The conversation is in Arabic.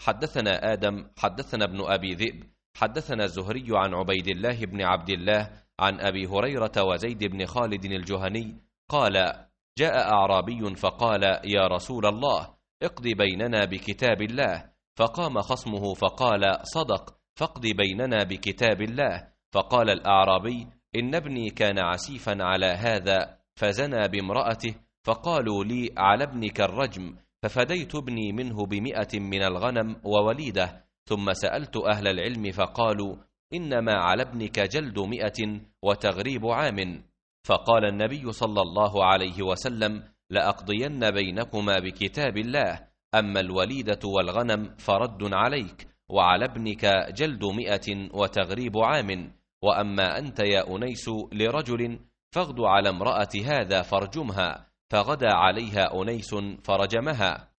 حدثنا آدم حدثنا ابن أبي ذئب حدثنا الزهري عن عبيد الله بن عبد الله عن أبي هريرة وزيد بن خالد الجهني قال: جاء أعرابي فقال: يا رسول الله، اقض بيننا بكتاب الله. فقام خصمه فقال: صدق، فاقض بيننا بكتاب الله. فقال الأعرابي: إن ابني كان عسيفا على هذا فزنى بامرأته، فقالوا لي: على ابنك الرجم، ففديت ابني منه ب100 من الغنم ووليدة. ثم سألت أهل العلم فقالوا: إنما على ابنك جلد 100 وتغريب عام. فقال النبي صلى الله عليه وسلم: لأقضين بينكما بكتاب الله، أما الوليدة والغنم فرد عليك، وعلى ابنك جلد 100 وتغريب عام. وأما أنت يا أنيس لرجل فاغد على امرأة هذا فارجمها. فغدا عليها أنيس فرجمها.